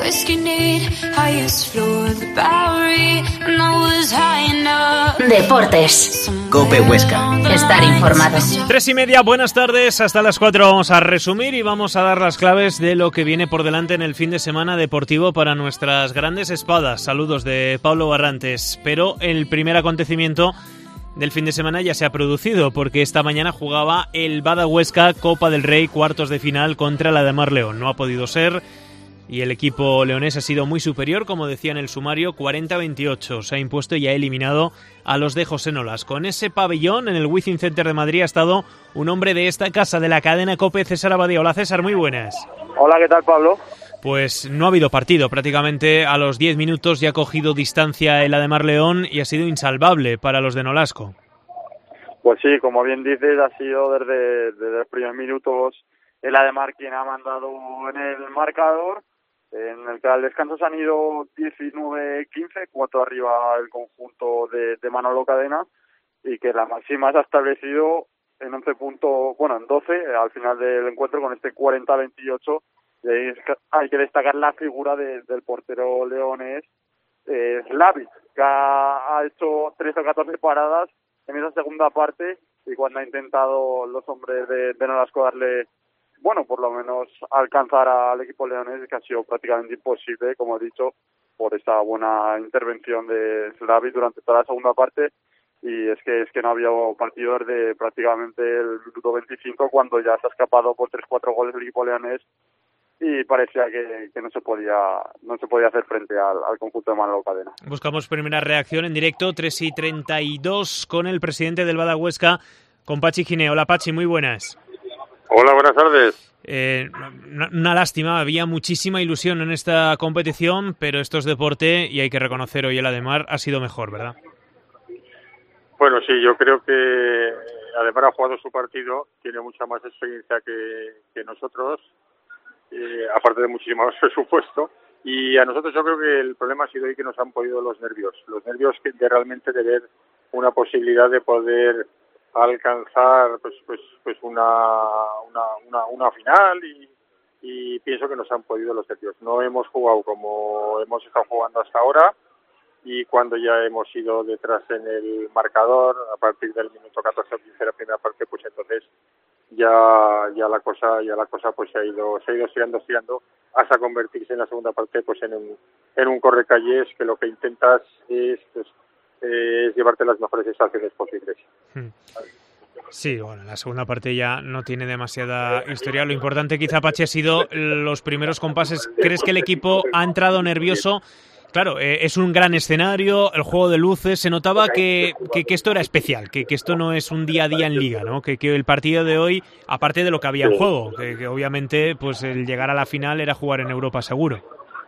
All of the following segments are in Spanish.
Deportes. COPE Huesca. Estar informado. 3:30, buenas tardes. Hasta las 4 vamos a resumir y vamos a dar las claves de lo que viene por delante en el fin de semana deportivo para nuestras grandes espadas. Saludos de Pablo Barrantes. Pero el primer acontecimiento del fin de semana ya se ha producido, porque esta mañana jugaba el Bada Huesca Copa del Rey, cuartos de final contra la Ademar León. No ha podido ser y el equipo leonés ha sido muy superior, como decía en el sumario, 40-28. Se ha impuesto y ha eliminado a los de José Nolasco. En ese pabellón, en el Wizzing Center de Madrid, ha estado un hombre de esta casa, de la cadena COPE, César Abadía. Hola César, muy buenas. Hola, ¿qué tal, Pablo? Pues no ha habido partido, prácticamente a los 10 minutos ya ha cogido distancia el Ademar León y ha sido insalvable para los de Nolasco. Pues sí, como bien dices, ha sido desde los primeros minutos el Ademar quien ha mandado en el marcador, en el que al descanso se han ido 19-15, 4 arriba el conjunto de Manolo Cadena, y que la máxima se ha establecido en 11 puntos, bueno, en 12 al final del encuentro con este 40-28. Hay que destacar la figura del portero leonés, Slavic, que ha hecho 13 o 14 paradas en esa segunda parte, y cuando ha intentado los hombres de Nolasco darle, bueno, por lo menos alcanzar al equipo leonés, que ha sido prácticamente imposible, como he dicho, por esa buena intervención de Slavic durante toda la segunda parte. Y es que no había partido desde prácticamente el minuto 25, cuando ya se ha escapado por 3-4 goles el equipo leonés, y parecía que no se podía hacer frente al conjunto de Manolo Cadena. Buscamos primera reacción en directo, 3:32, con el presidente del Bada Huesca, con Pachi Giné. Hola Pachi, muy buenas. Hola, buenas tardes. Una lástima, había muchísima ilusión en esta competición, pero esto es deporte y hay que reconocer, hoy el Ademar ha sido mejor, ¿verdad? Bueno, sí, yo creo que Ademar ha jugado su partido, tiene mucha más experiencia que nosotros, aparte de muchísimo más presupuesto, y a nosotros yo creo que el problema ha sido hoy que nos han podido los nervios de realmente de ver una posibilidad de poder alcanzar pues una final, y pienso que nos han podido los nervios. No hemos jugado como hemos estado jugando hasta ahora, y cuando ya hemos ido detrás en el marcador a partir del minuto 14 o 15 de la primera parte, pues entonces ya la cosa pues se ha ido estirando hasta convertirse en la segunda parte pues en un correcalles, que lo que intentas es llevarte las mejores sensaciones posibles. Sí, bueno, la segunda parte ya no tiene demasiada historia. Lo importante quizá, Pachi, ha sido los primeros compases. ¿Crees que el equipo ha entrado nervioso? Claro, es un gran escenario, el juego de luces, se notaba que esto era especial, que esto no es un día a día en Liga, ¿no? Que el partido de hoy, aparte de lo que había en juego, que obviamente pues el llegar a la final era jugar en Europa seguro.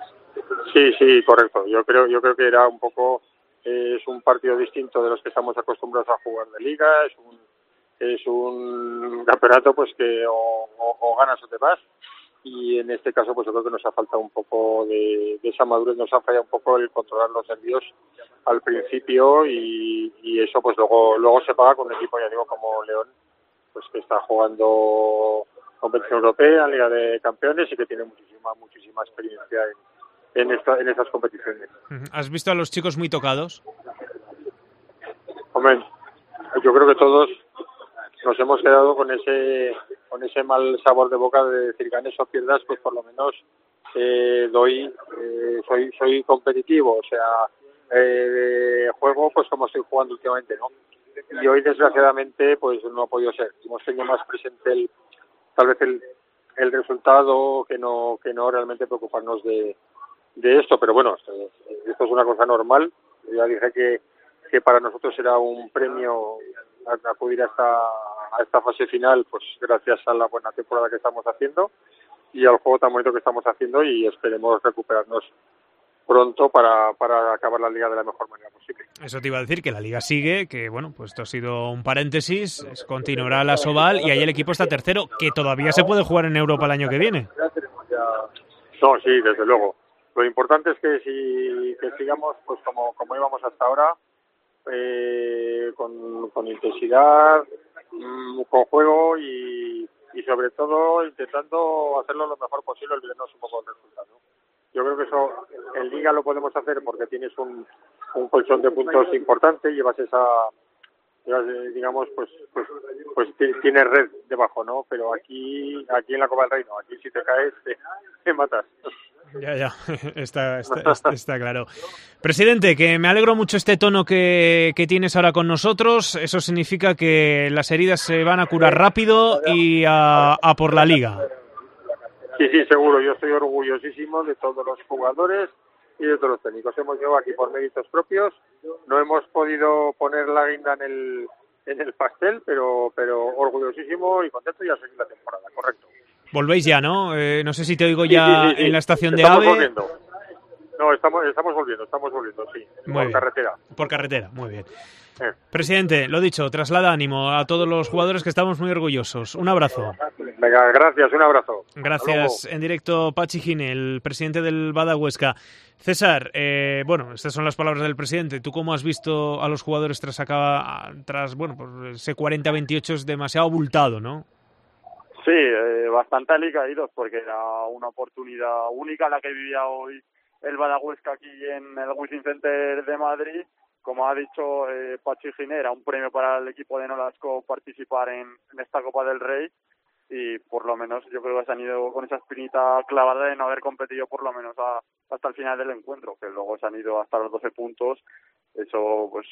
Sí, correcto. Yo creo que era un poco, es un partido distinto de los que estamos acostumbrados a jugar de Liga, es un campeonato pues que o ganas o te vas. Y en este caso pues yo creo que nos ha faltado un poco de esa madurez, nos ha fallado un poco el controlar los nervios al principio, y eso pues luego se paga con un equipo, ya digo, como León, pues que está jugando competición europea, Liga de Campeones, y que tiene muchísima experiencia en estas competiciones. ¿Has visto a los chicos muy tocados? Hombre, yo creo que todos nos hemos quedado con ese mal sabor de boca de decir, ganes o pierdas, pues por lo menos soy competitivo, o sea, juego pues como estoy jugando últimamente, ¿no? Y hoy desgraciadamente pues no ha podido ser. Hemos tenido más presente tal vez el resultado que no realmente preocuparnos de esto, pero bueno, esto es una cosa normal. Ya dije que para nosotros era un premio acudir a esta fase final, pues gracias a la buena temporada que estamos haciendo y al juego tan bonito que estamos haciendo, y esperemos recuperarnos pronto para acabar la Liga de la mejor manera posible. Eso te iba a decir, que la Liga sigue, que bueno, pues esto ha sido un paréntesis, continuará la Sobal y ahí el equipo está tercero, que todavía se puede jugar en Europa el año que viene. No, sí, desde luego. Lo importante es que sigamos pues como íbamos hasta ahora, con intensidad, con juego, y sobre todo intentando hacerlo lo mejor posible, olvidarnos un poco del resultado. Yo creo que eso en Liga lo podemos hacer porque tienes un colchón de puntos importante, llevas digamos, pues tienes red debajo, ¿no? Pero aquí en la Copa del Rey no, aquí si te caes te matas. Ya, está claro. Presidente, que me alegro mucho este tono que tienes ahora con nosotros. Eso significa que las heridas se van a curar rápido y a por la Liga. Sí, seguro. Yo estoy orgullosísimo de todos los jugadores y de todos los técnicos. Hemos llegado aquí por méritos propios. No hemos podido poner la guinda en el pastel, pero orgullosísimo y contento y a seguir la temporada, correcto. Volvéis ya, ¿no? No sé si te oigo ya sí. en la estación de Estamos AVE. Volviendo. No, estamos volviendo, sí. Carretera. Por carretera, muy bien. Presidente, lo dicho, traslada ánimo a todos los jugadores que estamos muy orgullosos. Un abrazo. Venga, gracias, un abrazo. Gracias. En directo, Pachi Gine, el presidente del Bada Huesca. César, estas son las palabras del presidente. ¿Tú cómo has visto a los jugadores tras ese 40-28 es demasiado abultado, ¿no? Sí, bastante alicaídos porque era una oportunidad única la que vivía hoy el Bada Huesca aquí en el Wizzing Center de Madrid. Como ha dicho Pachi Gine, era un premio para el equipo de Nolasco participar en esta Copa del Rey y por lo menos yo creo que se han ido con esa espinita clavada de no haber competido por lo menos hasta el final del encuentro, que luego se han ido hasta los 12 puntos. Eso pues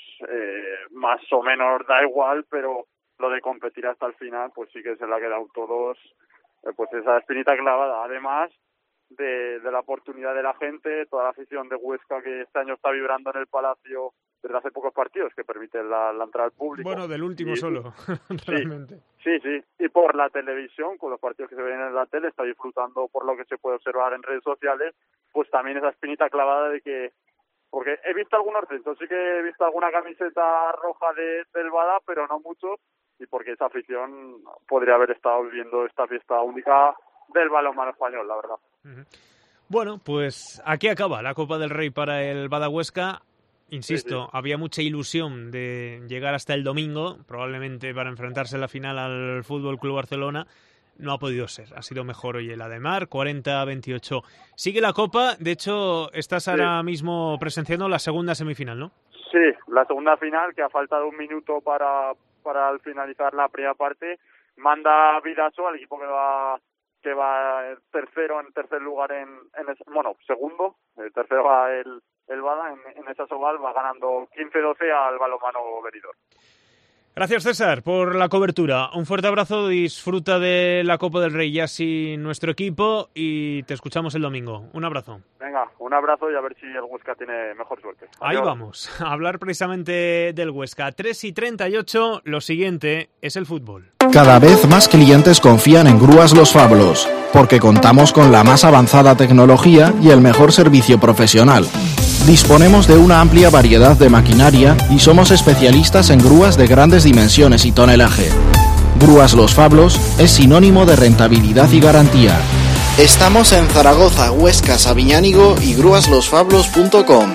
más o menos da igual, pero lo de competir hasta el final pues sí que se le ha quedado todos pues esa espinita clavada, además de la oportunidad de la gente, toda la afición de Huesca que este año está vibrando en el Palacio desde hace pocos partidos que permiten la entrada al público. Bueno, del último solo, realmente. Sí, y por la televisión, con los partidos que se ven en la tele, está disfrutando por lo que se puede observar en redes sociales, pues también esa espinita clavada de que, porque he visto algunos centros, sí que he visto alguna camiseta roja del Bada, pero no muchos, y porque esa afición podría haber estado viviendo esta fiesta única del balonmano español, la verdad. Bueno, pues aquí acaba la Copa del Rey para el Bada Huesca. Insisto, sí. Había mucha ilusión de llegar hasta el domingo, probablemente para enfrentarse en la final al Fútbol Club Barcelona. No ha podido ser, ha sido mejor hoy el Ademar, 40-28. Sigue la Copa, de hecho estás ahora mismo presenciando la segunda semifinal, ¿no? Sí, la segunda final, que ha faltado un minuto para al finalizar la primera parte. Manda Vidaso al equipo que va en tercer lugar segundo. El tercero va el Bada en esa Sobal, va ganando 15-12 al balonmano Benidorm. Gracias, César, por la cobertura. Un fuerte abrazo, disfruta de la Copa del Rey ya sin nuestro equipo y te escuchamos el domingo. Un abrazo. Venga, un abrazo y a ver si el Huesca tiene mejor suerte. Ahí vamos, a hablar precisamente del Huesca. 3:38, lo siguiente es el fútbol. Cada vez más clientes confían en Grúas Los Fablos, porque contamos con la más avanzada tecnología y el mejor servicio profesional. Disponemos de una amplia variedad de maquinaria y somos especialistas en grúas de grandes dimensiones y tonelaje. Grúas Los Fablos es sinónimo de rentabilidad y garantía. Estamos en Zaragoza, Huesca, Sabiñánigo y grúaslosfablos.com.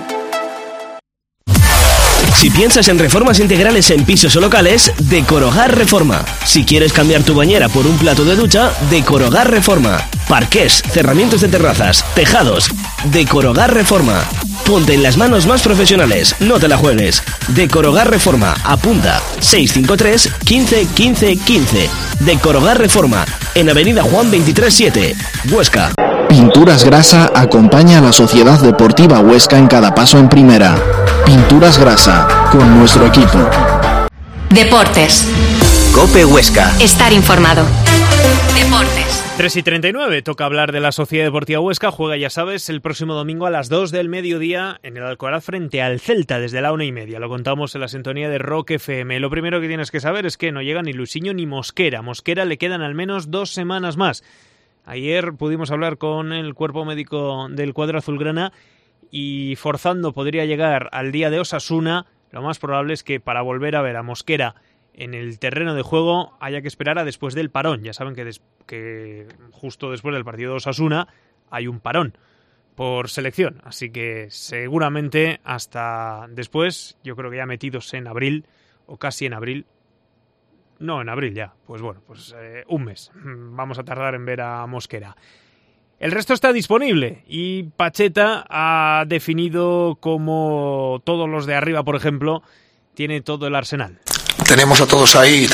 Si piensas en reformas integrales en pisos o locales, Decorogar Reforma. Si quieres cambiar tu bañera por un plato de ducha, Decorogar Reforma. Parqués, cerramientos de terrazas, tejados. Decorogar Reforma. Ponte en las manos más profesionales, no te la juegues. Decorogar Reforma, apunta 653 15 15 15. Decorogar Reforma, en Avenida Juan 23-7, Huesca. Pinturas Grasa acompaña a la Sociedad Deportiva Huesca en cada paso en primera. Pinturas Grasa, con nuestro equipo. Deportes. COPE Huesca. Estar informado. Deportes. 3:39, toca hablar de la Sociedad Deportiva Huesca. Juega, ya sabes, el próximo domingo a las 2 del mediodía en el Alcoraz frente al Celta desde la 1:30. Lo contamos en la sintonía de Rock FM. Lo primero que tienes que saber es que no llega ni Luisinho ni Mosquera. Mosquera le quedan al menos 2 semanas más. Ayer pudimos hablar con el cuerpo médico del cuadro azulgrana y forzando podría llegar al día de Osasuna. Lo más probable es que para volver a ver a Mosquera en el terreno de juego haya que esperar a después del parón. Ya saben que justo después del partido de Osasuna hay un parón por selección, así que seguramente hasta después, yo creo que ya metidos en abril o casi en abril, no en abril ya, pues bueno, un mes vamos a tardar en ver a Mosquera. El resto está disponible y Pacheta ha definido como todos los de arriba, por ejemplo, tiene todo el arsenal. Tenemos a todos ahí,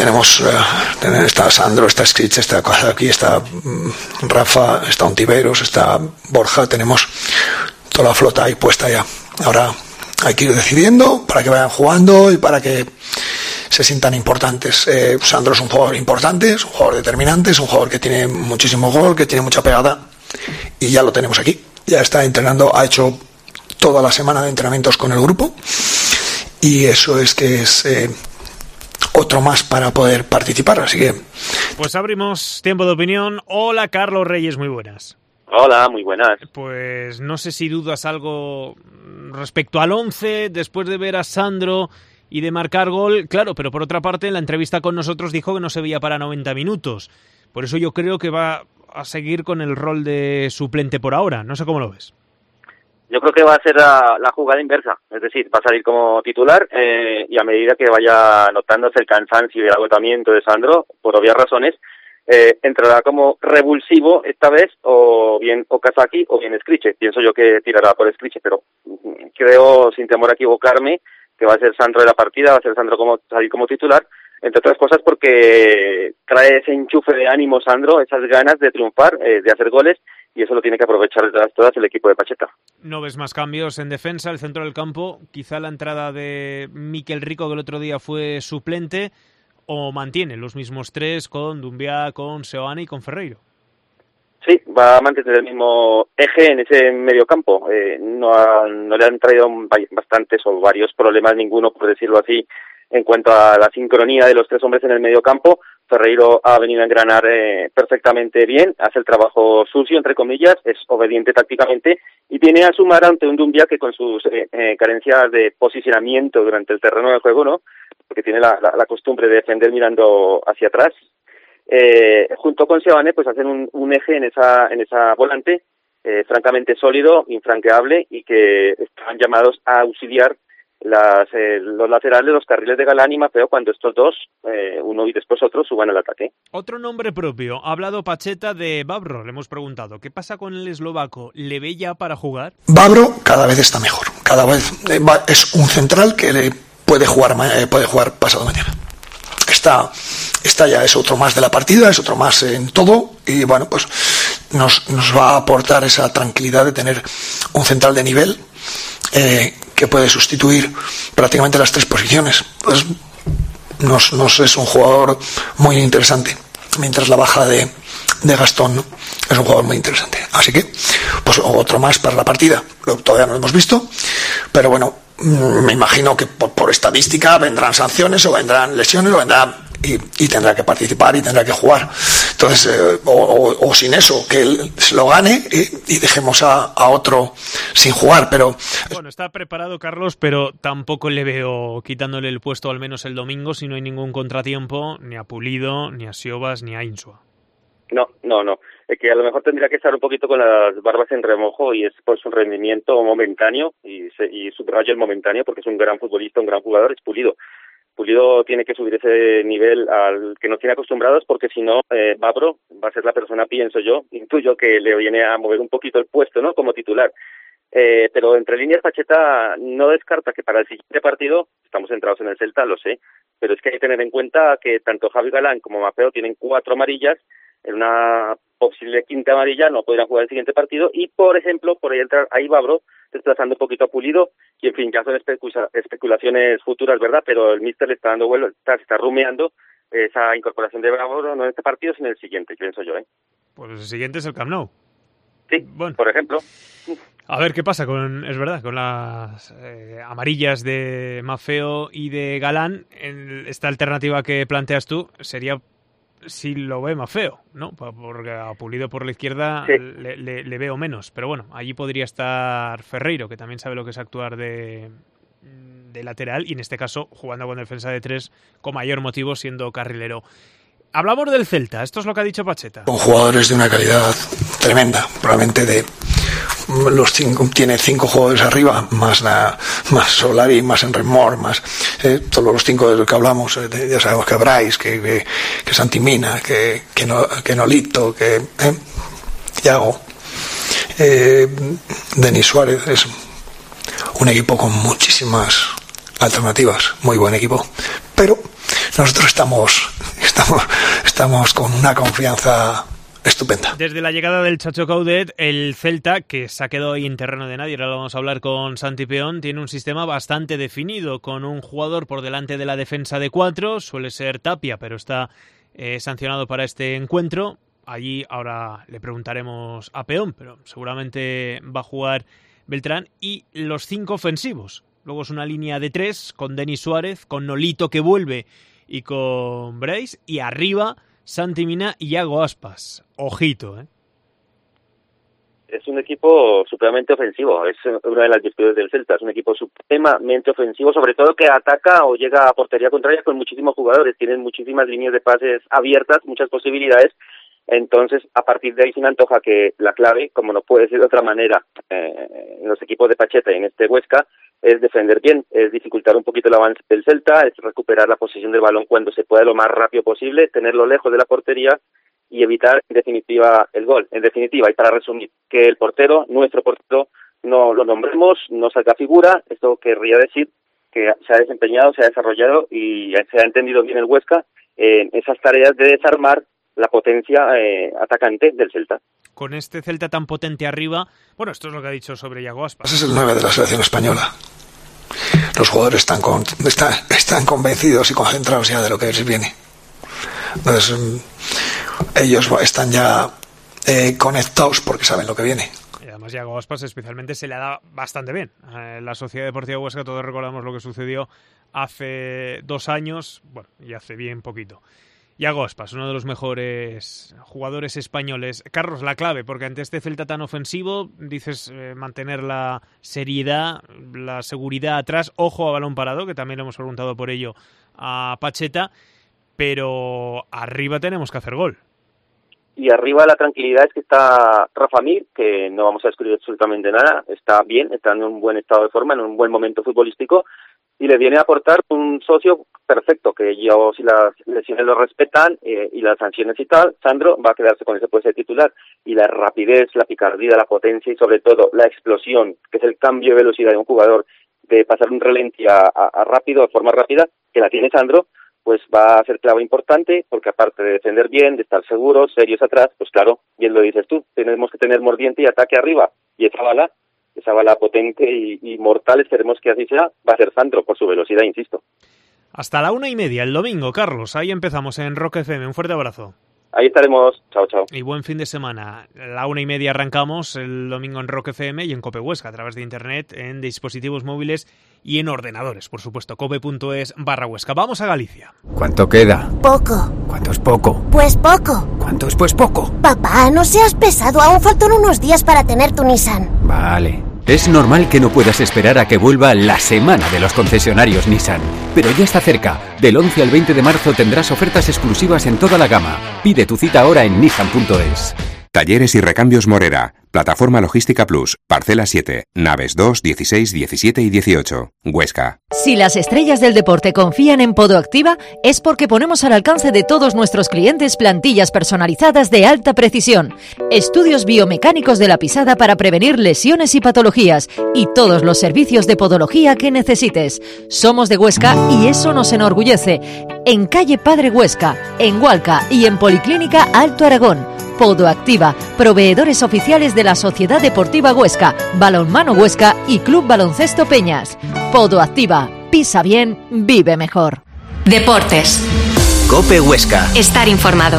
está Sandro, está Scritch, está aquí, está Rafa, está Ontiveros, está Borja, tenemos toda la flota ahí puesta ya. Ahora hay que ir decidiendo para que vayan jugando y para que se sientan importantes. Sandro es un jugador importante, es un jugador determinante, es un jugador que tiene muchísimo gol, que tiene mucha pegada y ya lo tenemos aquí. Ya está entrenando, ha hecho toda la semana de entrenamientos con el grupo y eso es que es otro más para poder participar, así que... Pues abrimos tiempo de opinión. Hola, Carlos Reyes, muy buenas. Hola, muy buenas. Pues no sé si dudas algo respecto al 11, después de ver a Sandro y de marcar gol, claro, pero por otra parte en la entrevista con nosotros dijo que no se veía para 90 minutos. Por eso yo creo que va a seguir con el rol de suplente por ahora. No sé cómo lo ves. Yo creo que va a ser la jugada inversa, es decir, va a salir como titular y a medida que vaya notándose el cansancio y el agotamiento de Sandro, por obvias razones, entrará como revulsivo esta vez, o bien Okazaki o bien Scritch. Pienso yo que tirará por Scritch, pero creo, sin temor a equivocarme, que va a ser Sandro de la partida, va a ser Sandro salir como titular, entre otras cosas porque trae ese enchufe de ánimo Sandro, esas ganas de triunfar, de hacer goles, y eso lo tiene que aprovechar de todas el equipo de Pacheta. ¿No ves más cambios en defensa, el centro del campo? Quizá la entrada de Mikel Rico, que el otro día fue suplente, o mantiene los mismos tres con Doumbia, con Seoane y con Ferreiro. Sí, va a mantener el mismo eje en ese medio campo. No le han traído bastantes o varios problemas, ninguno por decirlo así, en cuanto a la sincronía de los tres hombres en el medio campo. Ferreiro ha venido a engranar perfectamente bien, hace el trabajo sucio, entre comillas, es obediente tácticamente y viene a sumar ante un Doumbia que con sus carencias de posicionamiento durante el terreno de juego, ¿no? Porque tiene la costumbre de defender mirando hacia atrás. Junto con Seoane, pues hacen un eje en esa volante francamente sólido, infranqueable y que están llamados a auxiliar los laterales, los carriles de Galán y Maffeo cuando estos dos, uno y después otro, suban al ataque. Otro nombre propio. Ha hablado Pacheta de Vavro. Le hemos preguntado, ¿qué pasa con el eslovaco? ¿Le ve ya para jugar? Vavro cada vez está mejor. Cada vez es un central que puede jugar pasado mañana. Está ya, es otro más de la partida, es otro más en todo y bueno, pues nos va a aportar esa tranquilidad de tener un central de nivel que puede sustituir prácticamente las tres posiciones. Pues nos es un jugador muy interesante, mientras la baja de Gastón, ¿no? Es un jugador muy interesante. Así que, pues otro más para la partida. Todavía no lo hemos visto, pero bueno, me imagino que por estadística vendrán sanciones o vendrán lesiones o vendrán y tendrá que participar y tendrá que jugar. Entonces, o sin eso, que él se lo gane y dejemos a otro sin jugar, pero... Bueno, está preparado Carlos, pero tampoco le veo quitándole el puesto al menos el domingo si no hay ningún contratiempo, ni a Pulido, ni a Siobas, ni a Insua. No. Es que a lo mejor tendría que estar un poquito con las barbas en remojo y es por su rendimiento momentáneo y subrayo el momentáneo porque es un gran futbolista, un gran jugador, es Pulido. Pulido tiene que subir ese nivel al que nos tiene acostumbrados porque si no, Vavro va a ser la persona, pienso yo, intuyo que le viene a mover un poquito el puesto, ¿no? Como titular. Pero entre líneas Pacheta no descarta que para el siguiente partido, estamos centrados en el Celta, lo sé, pero es que hay que tener en cuenta que tanto Javi Galán como Maffeo tienen 4 amarillas, en una posible quinta amarilla no podrán jugar el siguiente partido y, por ejemplo, por ahí entra ahí Vavro desplazando un poquito a Pulido y, en fin, ya son especulaciones futuras, ¿verdad? Pero el míster le está dando vuelo, está rumeando esa incorporación de Vavro no en este partido, sino en el siguiente, pienso yo, ¿eh? Pues el siguiente es el Camp Nou. Sí, bueno, por ejemplo. A ver qué pasa con las amarillas de Maffeo y de Galán. Esta alternativa que planteas tú sería si lo ve Maffeo, ¿no? Porque a Pulido por la izquierda sí. le veo menos. Pero bueno, allí podría estar Ferreiro, que también sabe lo que es actuar de lateral y en este caso jugando con defensa de 3 con mayor motivo siendo carrilero. Hablamos del Celta, esto es lo que ha dicho Pacheta. Con jugadores de una calidad tremenda, probablemente los 5, tiene 5 jugadores arriba, más Solari, más Enremor, más todos los 5 de los que hablamos, ya sabemos que Brais, que Santimina, que Nolito, que Iago, Denis Suárez es un equipo con muchísimas alternativas, muy buen equipo, pero nosotros estamos con una confianza estupenda. Desde la llegada del Chacho Coudet, el Celta, que se ha quedado ahí en terreno de nadie, ahora lo vamos a hablar con Santi Peón, tiene un sistema bastante definido, con un jugador por delante de la defensa de 4, suele ser Tapia, pero está sancionado para este encuentro. Allí ahora le preguntaremos a Peón, pero seguramente va a jugar Beltrán, y los 5 ofensivos. Luego es una línea de 3 con Denis Suárez, con Nolito que vuelve y con Brais, y arriba Santi Mina y Iago Aspas. Ojito, ¿eh? Es un equipo supremamente ofensivo, es una de las virtudes del Celta, es un equipo supremamente ofensivo, sobre todo que ataca o llega a portería contraria con muchísimos jugadores, tienen muchísimas líneas de pases abiertas, muchas posibilidades. Entonces, a partir de ahí se me antoja que la clave, como no puede ser de otra manera, en los equipos de Pacheta y en este Huesca, es defender bien, es dificultar un poquito el avance del Celta, es recuperar la posesión del balón cuando se pueda lo más rápido posible, tenerlo lejos de la portería y evitar, en definitiva, el gol. En definitiva, y para resumir, que el portero, nuestro portero, no lo nombremos, no salga figura. Esto querría decir que se ha desempeñado, se ha desarrollado y se ha entendido bien el Huesca en esas tareas de desarmar la potencia atacante del Celta. Con este Celta tan potente arriba, bueno, esto es lo que ha dicho sobre Iago Aspas. Ese es el 9 de la selección española. Los jugadores están convencidos y concentrados ya de lo que les viene. Entonces, ellos están ya conectados porque saben lo que viene. Y además Iago Aspas especialmente se le da bastante bien. La Sociedad Deportiva Huesca, todos recordamos lo que sucedió hace 2 años, bueno, y hace bien poquito. Iago Aspas, uno de los mejores jugadores españoles. Carlos, la clave, porque ante este Celta tan ofensivo, dices mantener la seriedad, la seguridad atrás, ojo a balón parado, que también le hemos preguntado por ello a Pacheta, pero arriba tenemos que hacer gol. Y arriba la tranquilidad es que está Rafa Mir, que no vamos a descubrir absolutamente nada, está bien, está en un buen estado de forma, en un buen momento futbolístico, y le viene a aportar un socio perfecto, que yo, si las lesiones lo respetan y las sanciones y tal, Sandro va a quedarse con ese puesto de titular. Y la rapidez, la picardía, la potencia y sobre todo la explosión, que es el cambio de velocidad de un jugador, de pasar un relenti a rápido, de forma rápida, que la tiene Sandro, pues va a ser clave importante, porque aparte de defender bien, de estar seguros, serios atrás, pues claro, bien lo dices tú, tenemos que tener mordiente y ataque arriba, y esa bala potente y mortal, esperemos que así sea, va a ser Sandro por su velocidad, insisto. Hasta la 1:30 el domingo, Carlos, ahí empezamos en Rock FM, un fuerte abrazo. Ahí estaremos, chao, chao. Y buen fin de semana. La 1:30 arrancamos el domingo en Rock FM y en Cope Huesca, a través de internet, en dispositivos móviles y en ordenadores, por supuesto, cope.es/Huesca. Vamos a Galicia. ¿Cuánto queda? Poco. ¿Cuánto es poco? Pues poco. ¿Cuánto es pues poco? Papá, no seas pesado, aún faltan unos días para tener tu Nissan. Vale. Es normal que no puedas esperar a que vuelva la semana de los concesionarios Nissan, pero ya está cerca. Del 11 al 20 de marzo tendrás ofertas exclusivas en toda la gama. Pide tu cita ahora en nissan.es. Talleres y Recambios Morera, Plataforma Logística Plus, Parcela 7, Naves 2, 16, 17 y 18, Huesca. Si las estrellas del deporte confían en Podoactiva, es porque ponemos al alcance de todos nuestros clientes plantillas personalizadas de alta precisión, estudios biomecánicos de la pisada para prevenir lesiones y patologías, y todos los servicios de podología que necesites. Somos de Huesca y eso nos enorgullece. En calle Padre Huesca, en Hualca y en Policlínica Alto Aragón. Podoactiva, proveedores oficiales de la Sociedad Deportiva Huesca, Balonmano Huesca y Club Baloncesto Peñas. Podoactiva, pisa bien, vive mejor. Deportes. Cope Huesca. Estar informado.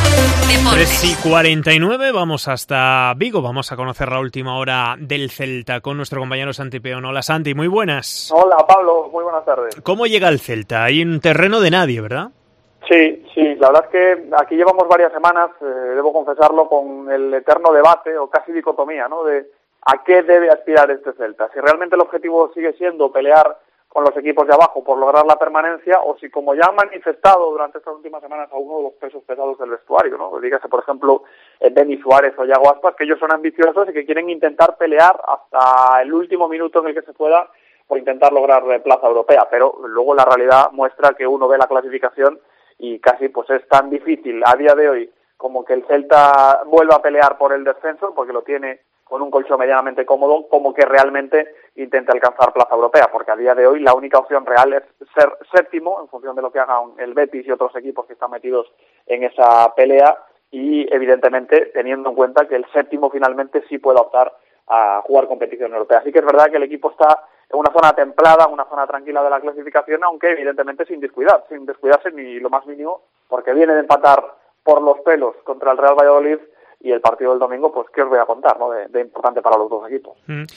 3:49, vamos hasta Vigo, vamos a conocer la última hora del Celta con nuestro compañero Santi Peón. Hola Santi, muy buenas. Hola Pablo, muy buenas tardes. ¿Cómo llega el Celta? Hay un terreno de nadie, ¿verdad? Sí, la verdad es que aquí llevamos varias semanas, debo confesarlo, con el eterno debate o casi dicotomía, ¿no? De a qué debe aspirar este Celta. Si realmente el objetivo sigue siendo pelear con los equipos de abajo por lograr la permanencia, o si, como ya han manifestado durante estas últimas semanas a uno de los pesos pesados del vestuario, ¿no? Dígase, por ejemplo, Denis Suárez o Iago Aspas, que ellos son ambiciosos y que quieren intentar pelear hasta el último minuto en el que se pueda por intentar lograr plaza europea, pero luego la realidad muestra que uno ve la clasificación y casi pues es tan difícil a día de hoy como que el Celta vuelva a pelear por el descenso, porque lo tiene con un colchón medianamente cómodo, como que realmente intente alcanzar plaza europea, porque a día de hoy la única opción real es ser séptimo, en función de lo que hagan el Betis y otros equipos que están metidos en esa pelea, y evidentemente teniendo en cuenta que el séptimo finalmente sí puede optar a jugar competición europea. Así que es verdad que el equipo está en una zona templada, una zona tranquila de la clasificación, aunque evidentemente sin descuidarse ni lo más mínimo, porque viene de empatar por los pelos contra el Real Valladolid, y el partido del domingo, pues qué os voy a contar, ¿no? De importante para los dos equipos.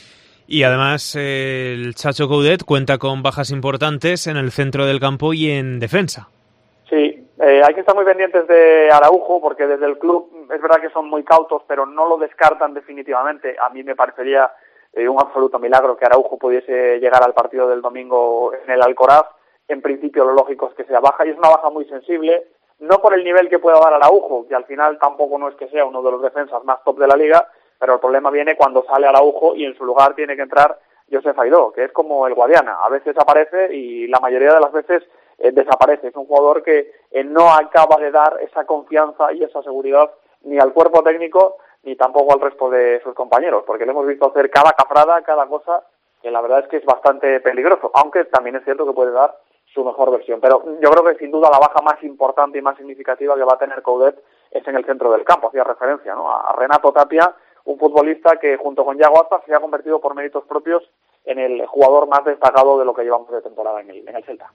Y además el Chacho Coudet cuenta con bajas importantes en el centro del campo y en defensa. Sí, hay que estar muy pendientes de Araujo, porque desde el club es verdad que son muy cautos, pero no lo descartan definitivamente. A mí me parecería un absoluto milagro que Araujo pudiese llegar al partido del domingo en el Alcoraz. En principio lo lógico es que sea baja, y es una baja muy sensible, no por el nivel que pueda dar Araujo, que al final tampoco no es que sea uno de los defensas más top de la liga, pero el problema viene cuando sale Araujo y en su lugar tiene que entrar Josef Aidó, que es como el Guadiana, a veces aparece y la mayoría de las veces desaparece. Es un jugador que no acaba de dar esa confianza y esa seguridad ni al cuerpo técnico ni tampoco al resto de sus compañeros, porque le hemos visto hacer cada cafrada, cada cosa, que la verdad es que es bastante peligroso, aunque también es cierto que puede dar su mejor versión. Pero yo creo que sin duda la baja más importante y más significativa que va a tener Coudet es en el centro del campo. Hacía referencia, ¿no?, a Renato Tapia, un futbolista que junto con Yago Aspas se ha convertido por méritos propios en el jugador más destacado de lo que llevamos de temporada en el Celta.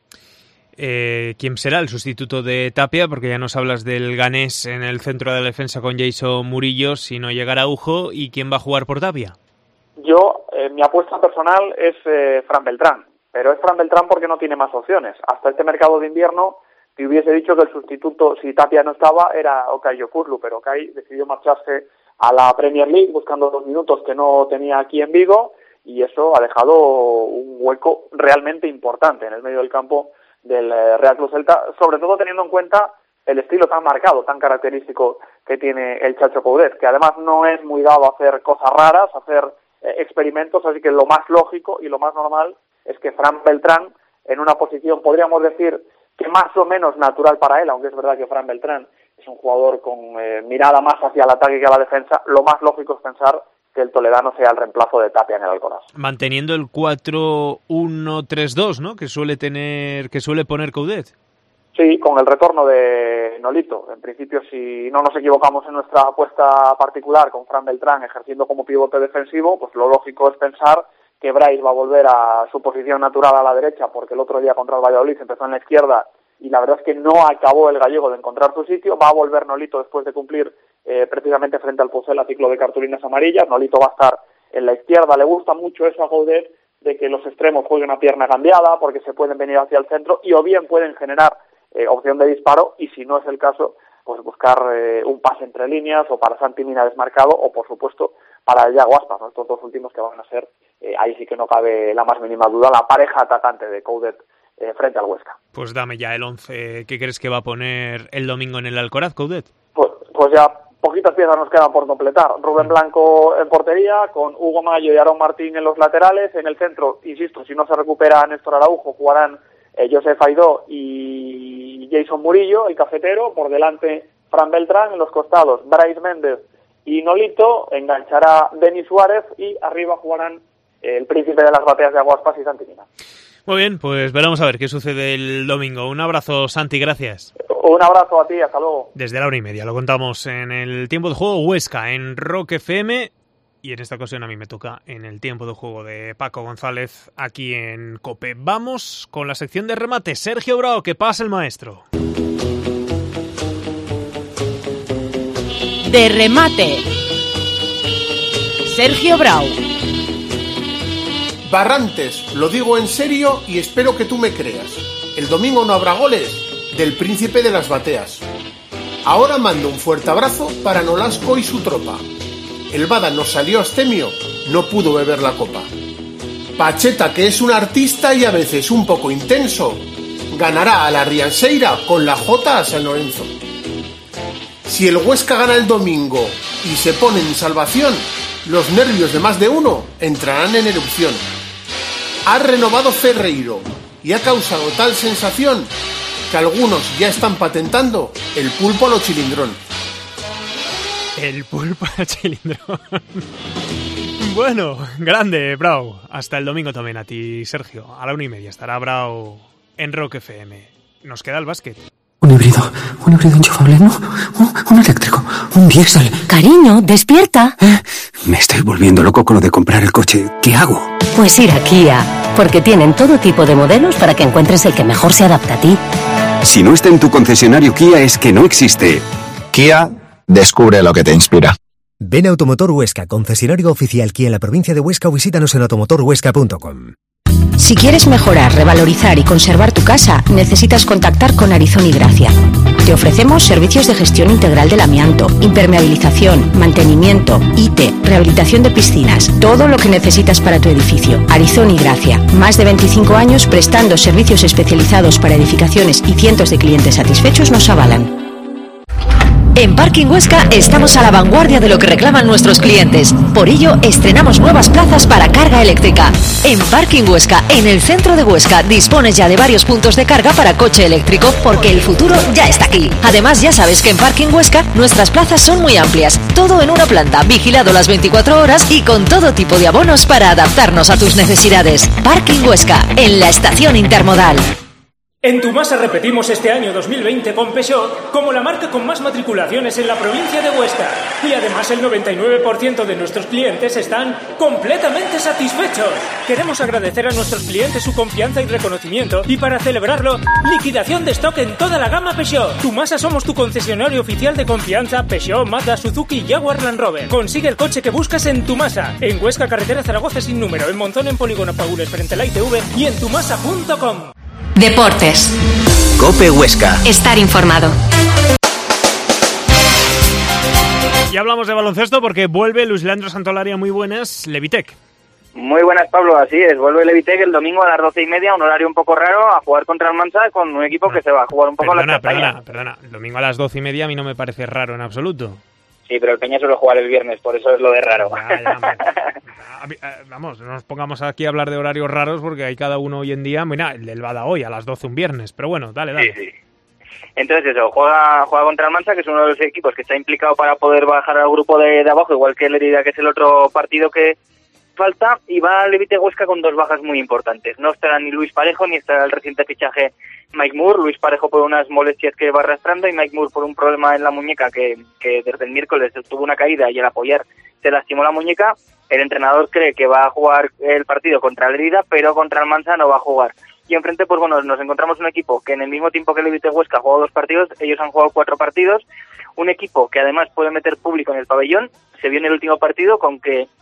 ¿Quién será el sustituto de Tapia? Porque ya nos hablas del ganés en el centro de la defensa con Jason Murillo, si no llegara Araujo. ¿Y quién va a jugar por Tapia? Yo, mi apuesta personal es Fran Beltrán. Pero es Fran Beltrán porque no tiene más opciones. Hasta este mercado de invierno te hubiese dicho que el sustituto, si Tapia no estaba, era Okay Yokuşlu, pero Okay decidió marcharse a la Premier League buscando 2 minutos que no tenía aquí en Vigo, y eso ha dejado un hueco realmente importante en el medio del campo del Real Club Celta, sobre todo teniendo en cuenta el estilo tan marcado, tan característico que tiene el Chacho Coudet, que además no es muy dado a hacer cosas raras, a hacer experimentos, así que lo más lógico y lo más normal es que Fran Beltrán, en una posición, podríamos decir, que más o menos natural para él, aunque es verdad que Fran Beltrán es un jugador con mirada más hacia el ataque que a la defensa, lo más lógico es pensar que el toledano sea el reemplazo de Tapia en el Alcoraz. Manteniendo el 4-1-3-2, ¿no?, que suele poner Coudet. Sí, con el retorno de Nolito. En principio, si no nos equivocamos en nuestra apuesta particular, con Fran Beltrán ejerciendo como pivote defensivo, pues lo lógico es pensar que Brais va a volver a su posición natural a la derecha, porque el otro día contra el Valladolid empezó en la izquierda y la verdad es que no acabó el gallego de encontrar su sitio. Va a volver Nolito después de cumplir precisamente frente al Pucela ciclo de cartulinas amarillas. Nolito va a estar en la izquierda. Le gusta mucho eso a Coudet, de que los extremos jueguen a pierna cambiada, porque se pueden venir hacia el centro y o bien pueden generar opción de disparo, y si no es el caso, pues buscar un pase entre líneas, o para Santi Mina desmarcado, o por supuesto para Yago Aspas, ¿no? Estos dos últimos que van a ser, ahí sí que no cabe la más mínima duda, la pareja atacante de Coudet frente al Huesca. Pues dame ya el 11 que crees que va a poner el domingo en el Alcoraz, Coudet. Pues ya poquitas piezas nos quedan por completar. Rubén Blanco en portería, con Hugo Mayo y Aaron Martín en los laterales. En el centro, insisto, si no se recupera Néstor Araujo, jugarán Josef Aidó y Jason Murillo, el cafetero. Por delante, Fran Beltrán. En los costados, Brais Méndez y Nolito. Enganchará Denis Suárez, y arriba jugarán el príncipe de las bateas de Aguaspas y Santi Mina. Muy bien, pues veremos a ver qué sucede el domingo. Un abrazo, Santi, gracias. Un abrazo a ti, hasta luego. Desde la 1:30 lo contamos en el tiempo de juego Huesca, en Rock FM, y en esta ocasión a mí me toca en el tiempo de juego de Paco González aquí en COPE. Vamos con la sección de remate. Sergio Bravo, que pasa el maestro. De remate, Sergio Bravo. Barrantes, lo digo en serio y espero que tú me creas. El domingo no habrá goles del príncipe de las bateas. Ahora mando un fuerte abrazo para Nolasco y su tropa. El Bada nos salió abstemio, no pudo beber la copa. Pacheta, que es un artista y a veces un poco intenso, ganará a la Rianseira con la J a San Lorenzo. Si el Huesca gana el domingo y se pone en salvación, los nervios de más de uno entrarán en erupción. Ha renovado Ferreiro y ha causado tal sensación que algunos ya están patentando el pulpo a lo chilindrón. El pulpo a lo chilindrón. Bueno, grande, Brau. Hasta el domingo también a ti, Sergio. A la 1:30 estará Brau en Rock FM. Nos queda el básquet. Un híbrido enchufable, ¿no? Un eléctrico, un diésel. Cariño, despierta. Me estoy volviendo loco con lo de comprar el coche. ¿Qué hago? Pues ir a Kia, porque tienen todo tipo de modelos para que encuentres el que mejor se adapta a ti. Si no está en tu concesionario Kia es que no existe. Kia, descubre lo que te inspira. Ven a Automotor Huesca, concesionario oficial Kia en la provincia de Huesca, o visítanos en automotorhuesca.com. Si quieres mejorar, revalorizar y conservar tu casa, necesitas contactar con Arizón y Gracia. Te ofrecemos servicios de gestión integral del amianto, impermeabilización, mantenimiento, IT, rehabilitación de piscinas, todo lo que necesitas para tu edificio. Arizón y Gracia, más de 25 años prestando servicios especializados para edificaciones y cientos de clientes satisfechos nos avalan. En Parking Huesca estamos a la vanguardia de lo que reclaman nuestros clientes. Por ello, estrenamos nuevas plazas para carga eléctrica. En Parking Huesca, en el centro de Huesca, dispones ya de varios puntos de carga para coche eléctrico, porque el futuro ya está aquí. Además, ya sabes que en Parking Huesca nuestras plazas son muy amplias. Todo en una planta, vigilado las 24 horas y con todo tipo de abonos para adaptarnos a tus necesidades. Parking Huesca, en la estación intermodal. En Tumasa repetimos este año 2020 con Peugeot como la marca con más matriculaciones en la provincia de Huesca. Y además el 99% de nuestros clientes están completamente satisfechos. Queremos agradecer a nuestros clientes su confianza y reconocimiento, y para celebrarlo, liquidación de stock en toda la gama Peugeot. Tumasa somos tu concesionario oficial de confianza Peugeot, Mazda, Suzuki y Jaguar Land Rover. Consigue el coche que buscas en Tumasa. En Huesca, carretera Zaragoza sin número, en Monzón, en Polígono Paúles frente a la ITV y en tumasa.com. Deportes. COPE Huesca. Estar informado. Ya hablamos de baloncesto porque vuelve Luis Leandro Santolaria. Muy buenas, Levitec. Muy buenas, Pablo, así es. Vuelve Levitec el domingo a las 12:30, un horario un poco raro, a jugar contra el Mansa con un equipo que se va a jugar un poco la castaña. Perdona. El domingo a las 12:30 a mí no me parece raro en absoluto. Sí, pero el Peña suele jugar el viernes, por eso es lo de raro. Vamos, no nos pongamos aquí a hablar de horarios raros porque hay cada uno hoy en día. Mira, el del Bada hoy a las 12 un viernes, pero bueno, dale. Sí. Entonces eso, juega contra el Mansa, que es uno de los equipos que está implicado para poder bajar al grupo de abajo, igual que el Herida, que es el otro partido que falta, y va Levitec Huesca con dos bajas muy importantes. No estará ni Luis Parejo, ni estará el reciente fichaje Mike Moore. Luis Parejo por unas molestias que va arrastrando, y Mike Moore por un problema en la muñeca que desde el miércoles tuvo una caída y al apoyar se lastimó la muñeca. El entrenador cree que va a jugar el partido contra el Herida, pero contra el Mansa no va a jugar. Y enfrente, pues bueno, nos encontramos un equipo que en el mismo tiempo que el Levitec Huesca ha jugado 2 partidos, ellos han jugado 4 partidos. Un equipo que además puede meter público en el pabellón. Se vio en el último partido con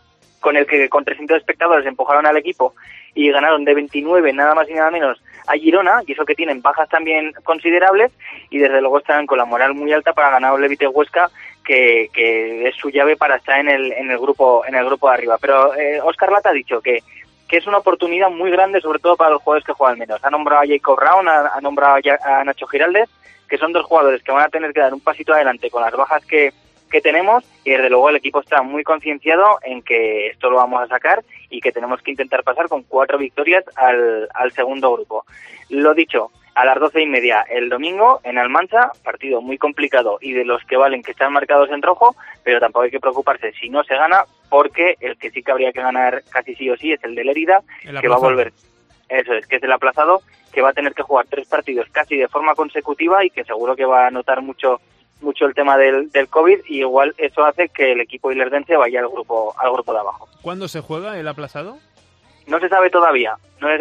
el que con 300 espectadores empujaron al equipo y ganaron de 29, nada más y nada menos, a Girona, y eso que tienen bajas también considerables, y desde luego están con la moral muy alta para ganar un Levitec Huesca que es su llave para estar en el grupo de arriba. Pero Óscar Lata ha dicho que es una oportunidad muy grande, sobre todo para los jugadores que juegan menos. Ha nombrado a Jacob Brown, ha nombrado a Nacho Giraldez, que son 2 jugadores que van a tener que dar un pasito adelante con las bajas que tenemos, y desde luego el equipo está muy concienciado en que esto lo vamos a sacar y que tenemos que intentar pasar con 4 victorias al segundo grupo. Lo dicho, a las 12:30 el domingo en Almansa, partido muy complicado y de los que valen que están marcados en rojo, pero tampoco hay que preocuparse si no se gana, porque el que sí que habría que ganar casi sí o sí es el del Herida, que va a volver. Eso es, que es el aplazado, que va a tener que jugar 3 partidos casi de forma consecutiva y que seguro que va a notar mucho el tema del COVID, y igual eso hace que el equipo ilerdense vaya al grupo de abajo. ¿Cuándo se juega el aplazado? No se sabe todavía.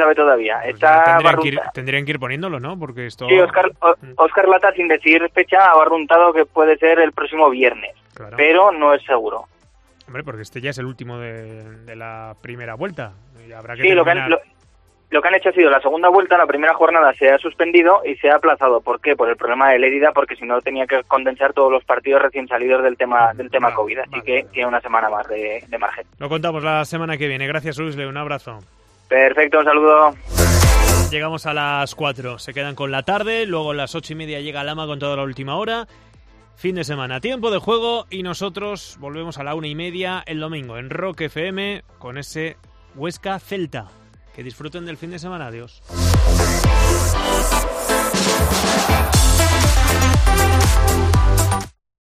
Pues Está tendrían que ir poniéndolo, ¿no? Porque esto... Sí, Óscar Lata, sin decir fecha, ha barruntado que puede ser el próximo viernes, claro, pero no es seguro. Hombre, porque este ya es el último de la primera vuelta. Y habrá que sí, lo que han hecho ha sido la segunda vuelta, la primera jornada se ha suspendido y se ha aplazado. ¿Por qué? Por el problema de Lérida, porque si no tenía que condensar todos los partidos recién salidos del tema COVID, así que tiene una semana más de margen. Lo contamos la semana que viene. Gracias, Luis, un abrazo. Perfecto, un saludo. Llegamos a las 4, se quedan con la tarde, luego a las 8:30 llega Lama con toda la última hora. Fin de semana, tiempo de juego, y nosotros volvemos a la 1:30 el domingo en Rock FM con ese Huesca Celta. Que disfruten del fin de semana. Adiós.